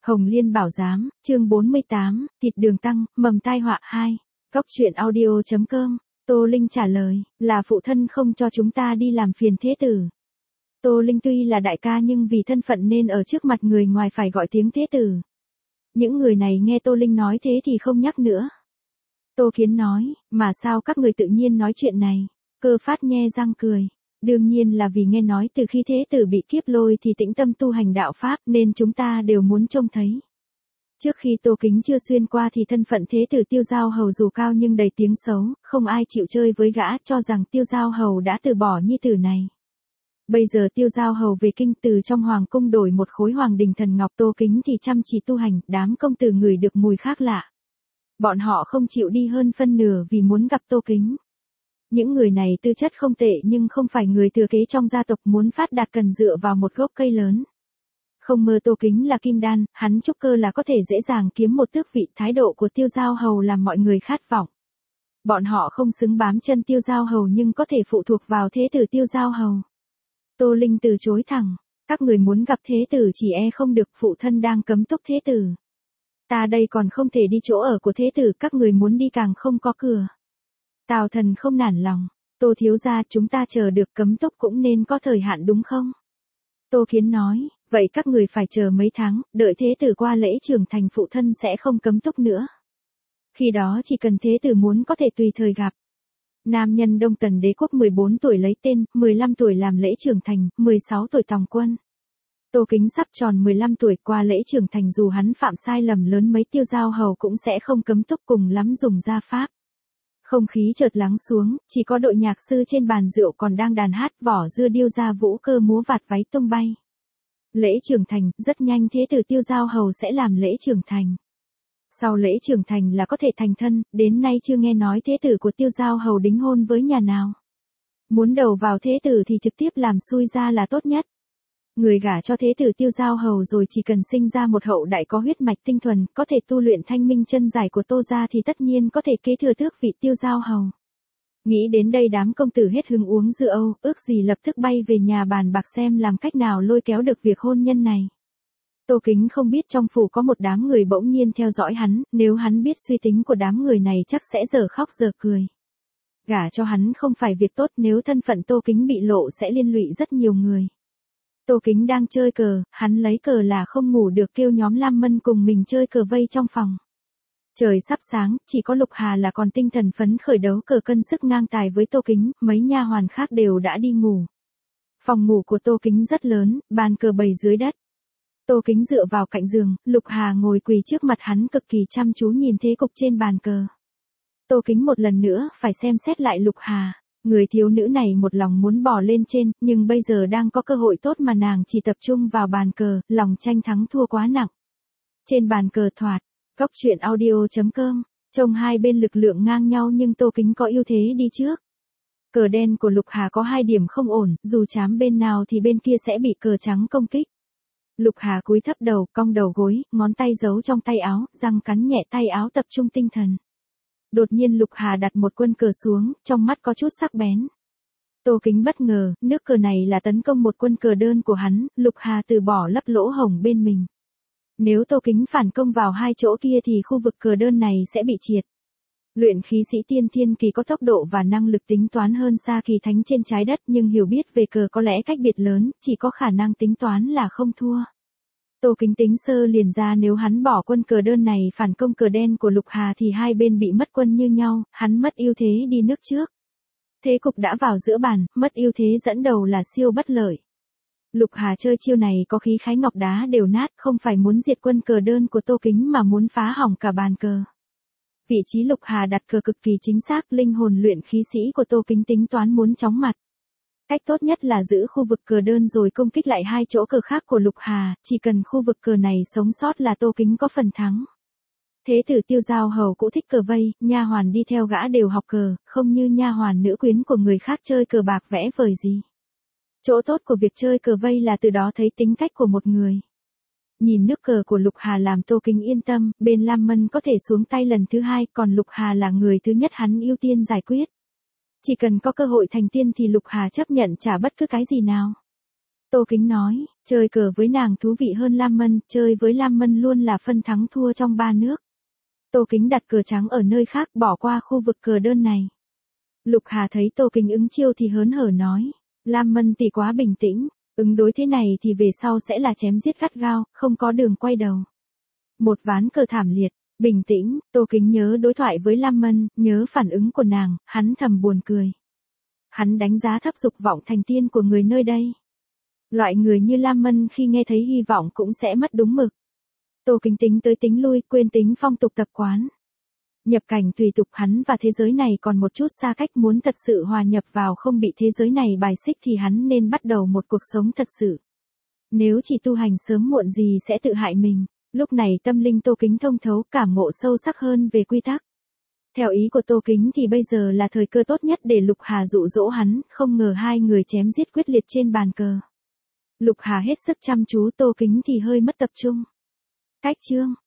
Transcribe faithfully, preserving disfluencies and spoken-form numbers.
Hồng Liên Bảo Giám, chương bốn mươi tám, thịt đường tăng, mầm tai họa hai. Góc truyện audio.com, Tô Linh trả lời, là phụ thân không cho chúng ta đi làm phiền thế tử. Tô Linh tuy là đại ca nhưng vì thân phận nên ở trước mặt người ngoài phải gọi tiếng thế tử. Những người này nghe Tô Linh nói thế thì không nhắc nữa. Tô Kiến nói, mà sao các người tự nhiên nói chuyện này? Cơ Phát nhe răng cười. Đương nhiên là vì nghe nói từ khi thế tử bị kiếp lôi thì tĩnh tâm tu hành đạo Pháp nên chúng ta đều muốn trông thấy. Trước khi Tô Kính chưa xuyên qua thì thân phận thế tử Tiêu Giao Hầu dù cao nhưng đầy tiếng xấu, không ai chịu chơi với gã cho rằng Tiêu Giao Hầu đã từ bỏ nhi tử này. Bây giờ Tiêu Giao Hầu về kinh từ trong hoàng cung đổi một khối hoàng đình thần ngọc, Tô Kính thì chăm chỉ tu hành, đám công tử ngửi được mùi khác lạ. Bọn họ không chịu đi hơn phân nửa vì muốn gặp Tô Kính. Những người này tư chất không tệ nhưng không phải người thừa kế trong gia tộc, muốn phát đạt cần dựa vào một gốc cây lớn. Không mơ Tô Kính là kim đan, hắn trúc cơ là có thể dễ dàng kiếm một tước vị, thái độ của Tiêu Giao Hầu làm mọi người khát vọng. Bọn họ không xứng bám chân Tiêu Giao Hầu nhưng có thể phụ thuộc vào thế tử Tiêu Giao Hầu. Tô Linh từ chối thẳng, các người muốn gặp thế tử chỉ e không được, phụ thân đang cấm túc thế tử. Ta đây còn không thể đi chỗ ở của thế tử, các người muốn đi càng không có cửa. Tào Thần không nản lòng, Tô thiếu gia chúng ta chờ được cấm túc cũng nên có thời hạn đúng không? Tô Kiến nói, vậy các người phải chờ mấy tháng, đợi thế tử qua lễ trưởng thành phụ thân sẽ không cấm túc nữa. Khi đó chỉ cần thế tử muốn có thể tùy thời gặp. Nam nhân Đông Tần Đế quốc mười bốn tuổi lấy tên, mười lăm tuổi làm lễ trưởng thành, mười sáu tuổi tòng quân. Tô Kính sắp tròn mười lăm tuổi, qua lễ trưởng thành dù hắn phạm sai lầm lớn mấy Tiêu Giao Hầu cũng sẽ không cấm túc, cùng lắm dùng gia pháp. Không khí chợt lắng xuống, chỉ có đội nhạc sư trên bàn rượu còn đang đàn hát, vỏ dưa điêu ra vũ cơ múa vạt váy tung bay. Lễ trưởng thành, rất nhanh thế tử Tiêu Giao Hầu sẽ làm lễ trưởng thành. Sau lễ trưởng thành là có thể thành thân, đến nay chưa nghe nói thế tử của Tiêu Giao Hầu đính hôn với nhà nào. Muốn đầu vào thế tử thì trực tiếp làm xui ra là tốt nhất. Người gả cho thế tử Tiêu Giao Hầu rồi chỉ cần sinh ra một hậu đại có huyết mạch tinh thuần, có thể tu luyện thanh minh chân giải của Tô gia thì tất nhiên có thể kế thừa tước vị Tiêu Giao Hầu. Nghĩ đến đây đám công tử hết hứng uống rượu, ước gì lập tức bay về nhà bàn bạc xem làm cách nào lôi kéo được việc hôn nhân này. Tô Kính không biết trong phủ có một đám người bỗng nhiên theo dõi hắn, nếu hắn biết suy tính của đám người này chắc sẽ giờ khóc giờ cười. Gả cho hắn không phải việc tốt, nếu thân phận Tô Kính bị lộ sẽ liên lụy rất nhiều người. Tô Kính đang chơi cờ, hắn lấy cờ là không ngủ được, kêu nhóm Lam Mân cùng mình chơi cờ vây trong phòng. Trời sắp sáng, chỉ có Lục Hà là còn tinh thần phấn khởi đấu cờ cân sức ngang tài với Tô Kính, mấy nha hoàn khác đều đã đi ngủ. Phòng ngủ của Tô Kính rất lớn, bàn cờ bày dưới đất. Tô Kính dựa vào cạnh giường, Lục Hà ngồi quỳ trước mặt hắn cực kỳ chăm chú nhìn thế cục trên bàn cờ. Tô Kính một lần nữa phải xem xét lại Lục Hà. Người thiếu nữ này một lòng muốn bỏ lên trên, nhưng bây giờ đang có cơ hội tốt mà nàng chỉ tập trung vào bàn cờ, lòng tranh thắng thua quá nặng. Trên bàn cờ thoạt, góc truyện audio.com, trông hai bên lực lượng ngang nhau nhưng Tô Kính có ưu thế đi trước. Cờ đen của Lục Hà có hai điểm không ổn, dù chám bên nào thì bên kia sẽ bị cờ trắng công kích. Lục Hà cúi thấp đầu, cong đầu gối, ngón tay giấu trong tay áo, răng cắn nhẹ tay áo tập trung tinh thần. Đột nhiên Lục Hà đặt một quân cờ xuống, trong mắt có chút sắc bén. Tô Kính bất ngờ, nước cờ này là tấn công một quân cờ đơn của hắn, Lục Hà từ bỏ lấp lỗ hổng bên mình. Nếu Tô Kính phản công vào hai chỗ kia thì khu vực cờ đơn này sẽ bị triệt. Luyện khí sĩ tiên thiên kỳ có tốc độ và năng lực tính toán hơn xa kỳ thánh trên trái đất, nhưng hiểu biết về cờ có lẽ cách biệt lớn, chỉ có khả năng tính toán là không thua. Tô Kính tính sơ liền ra nếu hắn bỏ quân cờ đơn này phản công cờ đen của Lục Hà thì hai bên bị mất quân như nhau, hắn mất ưu thế đi nước trước. Thế cục đã vào giữa bàn, mất ưu thế dẫn đầu là siêu bất lợi. Lục Hà chơi chiêu này có khí khái ngọc đá đều nát, không phải muốn diệt quân cờ đơn của Tô Kính mà muốn phá hỏng cả bàn cờ. Vị trí Lục Hà đặt cờ cực kỳ chính xác, linh hồn luyện khí sĩ của Tô Kính tính toán muốn chóng mặt. Cách tốt nhất là giữ khu vực cờ đơn rồi công kích lại hai chỗ cờ khác của Lục Hà, chỉ cần khu vực cờ này sống sót là Tô Kính có phần thắng. Thế tử Tiêu Giao Hầu cũng thích cờ vây, nha hoàn đi theo gã đều học cờ, không như nha hoàn nữ quyến của người khác chơi cờ bạc vẽ vời gì. Chỗ tốt của việc chơi cờ vây là từ đó thấy tính cách của một người. Nhìn nước cờ của Lục Hà làm Tô Kính yên tâm, bên Lam Mân có thể xuống tay lần thứ hai, còn Lục Hà là người thứ nhất hắn ưu tiên giải quyết. Chỉ cần có cơ hội thành tiên thì Lục Hà chấp nhận trả bất cứ cái gì nào. Tô Kính nói, chơi cờ với nàng thú vị hơn Lam Mân, chơi với Lam Mân luôn là phân thắng thua trong ba nước. Tô Kính đặt cờ trắng ở nơi khác bỏ qua khu vực cờ đơn này. Lục Hà thấy Tô Kính ứng chiêu thì hớn hở nói, Lam Mân tỷ quá bình tĩnh, ứng đối thế này thì về sau sẽ là chém giết gắt gao, không có đường quay đầu. Một ván cờ thảm liệt, bình tĩnh, Tô Kính nhớ đối thoại với Lam Mân, nhớ phản ứng của nàng, hắn thầm buồn cười. Hắn đánh giá thấp dục vọng thành tiên của người nơi đây. Loại người như Lam Mân khi nghe thấy hy vọng cũng sẽ mất đúng mực. Tô Kính tính tới tính lui, quên tính phong tục tập quán. Nhập cảnh tùy tục, hắn và thế giới này còn một chút xa cách, muốn thật sự hòa nhập vào không bị thế giới này bài xích thì hắn nên bắt đầu một cuộc sống thật sự. Nếu chỉ tu hành sớm muộn gì sẽ tự hại mình. Lúc này tâm linh Tô Kính thông thấu, cảm ngộ sâu sắc hơn về quy tắc. Theo ý của Tô Kính thì bây giờ là thời cơ tốt nhất để Lục Hà dụ dỗ hắn, không ngờ hai người chém giết quyết liệt trên bàn cờ. Lục Hà hết sức chăm chú, Tô Kính thì hơi mất tập trung. Cách chương